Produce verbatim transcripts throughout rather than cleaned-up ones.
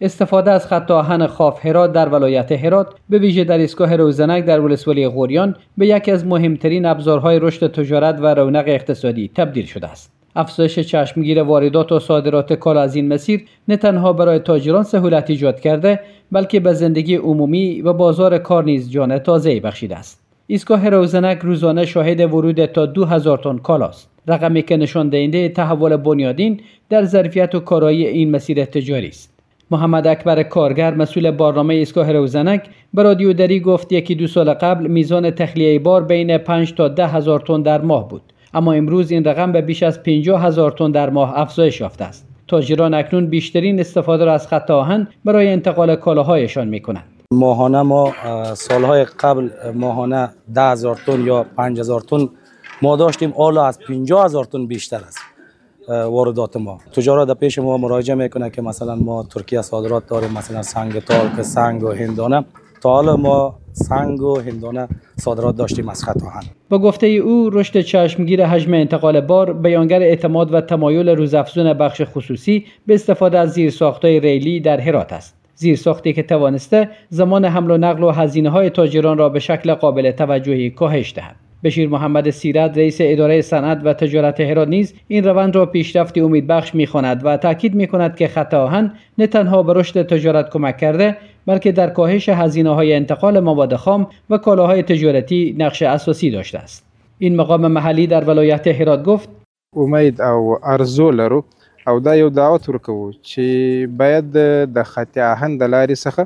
استفاده از خط آهن خاف هرات در ولایت هرات به ویژه در ایستگاه روزنک در ولسوالی غوریان به یکی از مهمترین ابزارهای رشد تجارت و رونق اقتصادی تبدیل شده است. افزایش چشمگیر واردات و صادرات کالا از این مسیر نه تنها برای تاجران سهولت ایجاد کرده، بلکه به زندگی عمومی و بازار کار نیز جان تازه‌ای بخشیده است. ایستگاه روزنک روزانه شاهد ورود تا دو هزار تن کالاست، رقمی که نشان دهنده تحول بنیادین در ظرفیت و کارایی این مسیر تجاری است. محمد اکبر کارگر مسئول برنامه ایستگاه روزنک به رادیو دری گفت یکی دو سال قبل میزان تخلیه بار بین پنج تا ده هزار تن در ماه بود، اما امروز این رقم به بیش از پنجاه هزار تن در ماه افزایش یافته است. تاجران اکنون بیشترین استفاده را از خط آهن برای انتقال کالاهایشان می‌کنند. ماهانه ما سالهای قبل ماهانه ده هزار تن یا پنج هزار تن ما داشتیم، حالا از پنجاه هزار تن بیشتر است واردات ما. تجارت در پیش ما مراجعه میکنه که مثلا ما ترکیه صادرات داریم، مثلا سنگ تالک، سنگ و هندانه. تا حالا ما سنگ و هندانه صادرات داشتیم از خط آهن. با گفته او رشد چشمگیر حجم انتقال بار بیانگر اعتماد و تمایل روزافزون بخش خصوصی به استفاده از زیرساخت‌های ریلی در هرات است. زیرساختی که توانسته زمان حمل و نقل و هزینه‌های تاجران را به شکل قابل توجهی کاهش دهد. بشیر محمد سیرت رئیس اداره صنعت و تجارت هرات نیز این روند را پیشرفتی امیدبخش می‌خواند و تاکید می‌کند که خط آهن نه تنها به رشد تجارت کمک کرده، بلکه در کاهش هزینه‌های انتقال مواد خام و کالاهای تجارتی نقش اساسی داشته است. این مقام محلی در ولایت هرات گفت: امید او ارزو لرو او دا یو دعوت ورکوو چې باید د خط آهن د لارې څخه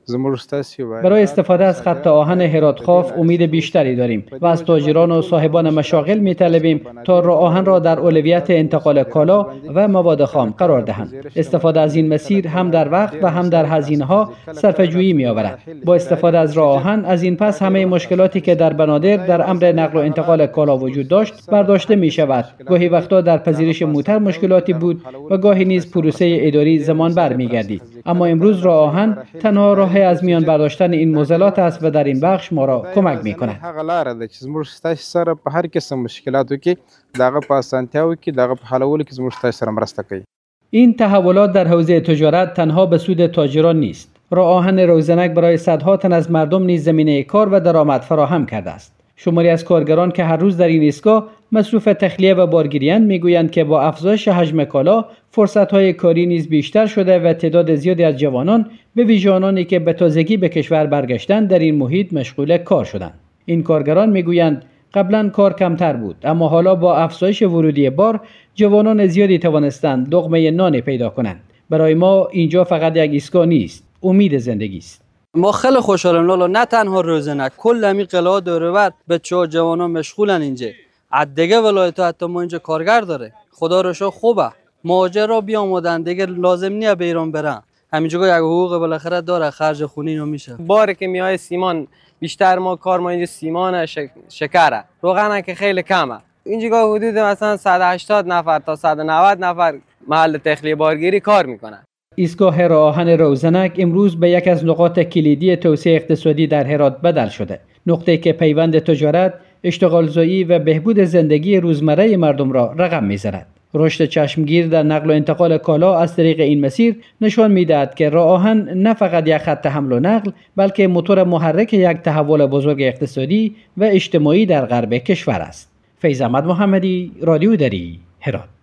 برای استفاده از خط آهن هرات خاف امید بیشتری داریم و از تاجران و صاحبان مشاغل می‌طلبیم تا راه آهن را در اولویت انتقال کالا و مواد خام قرار دهند. استفاده از این مسیر هم در وقت و هم در هزینه‌ها صرفه‌جویی می‌آورد. با استفاده از راه آهن از این پس همه مشکلاتی که در بنادر در امر نقل و انتقال کالا وجود داشت برداشته می‌شود. گاهی وقتا در پذیرش موتر مشکلاتی بود و گاهی نیز پروسه اداری زمان بر می‌گردید. اما امروز راه آهن تنها راه از میان برداشتن این معضلات است و در این بخش ما را کمک می‌کند. هغه لاره ده چې زموږ ستاسو سره په هر قسم مشکلاتو کې دغه په اسانتیاو کې دغه په حلولو کې زموږ ستاسو سره مرسته کوي. این تحولات در حوزه تجارت تنها به سود تاجران نیست. راه آهن روزنک برای صدها تن از مردم نیز زمینه کار و درآمد فراهم کرده است. شماری از کارگران که هر روز در این ایستگاه مصروف تخلیه و بارگیری‌اند میگویند که با افزایش حجم کالا فرصت‌های کاری نیز بیشتر شده و تعداد زیادی از جوانان به ویژه آنانی که به تازگی به کشور برگشتند در این محیط مشغول کار شدند. این کارگران میگویند قبلا کار کمتر بود، اما حالا با افزایش ورودی بار جوانان زیادی توانستند لقمه نان پیدا کنند. برای ما اینجا فقط یک ایستگاه نیست، امید زندگی است. ما خیلی خوشحالم لالا، نه تنها روزنک، کل همین قلعه دور و بر بچه‌ها و جوانان مشغولن اینجا. از دیگه ولایت‌ها حتی ما اینجا کارگر داره. خدا رو شکر خوبه. مهاجر را بیامدن دیگه لازم نیه به ایران برن. همینجا یک حقوق بالاخره داره، خرج خونی رو میشه. باری که میای سیمان بیشتر ما کار ما اینجا سیمان شک... شکره. روغن که خیلی کمه. اینجا حدود مثلا صد و هشتاد نفر تا صد و نود نفر محل تخلیه بارگیری کار میکنن. ایستگاه راه آهن روزنک امروز به یک از نقاط کلیدی توسعه اقتصادی در هرات بدل شده. نقطه‌ای که پیوند تجارت، اشتغالزایی و بهبود زندگی روزمره مردم را رقم می‌زند. رشد چشمگیر در نقل و انتقال کالا از طریق این مسیر نشان می‌دهد که راه آهن نه فقط یک خط حمل و نقل، بلکه موتور محرک یک تحول بزرگ اقتصادی و اجتماعی در غرب کشور است. فیض احمد محمدی، رادیو دری، هرات.